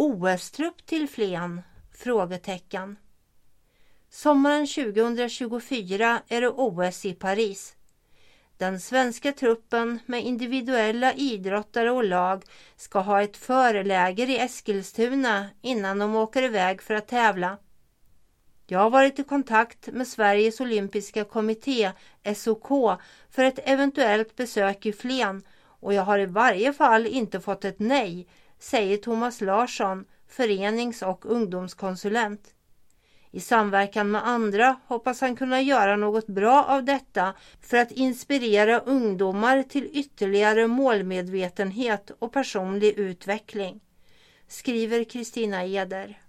OS-trupp till Flen? Frågetecken. Sommaren 2024 är det OS i Paris. Den svenska truppen med individuella idrottare och lag ska ha ett föreläger i Eskilstuna innan de åker iväg för att tävla. Jag har varit i kontakt med Sveriges olympiska kommitté, SOK, för ett eventuellt besök i Flen och jag har i varje fall inte fått ett nej, säger Thomas Larsson, förenings- och ungdomskonsulent. I samverkan med andra hoppas han kunna göra något bra av detta för att inspirera ungdomar till ytterligare målmedvetenhet och personlig utveckling, skriver Kristina Eder.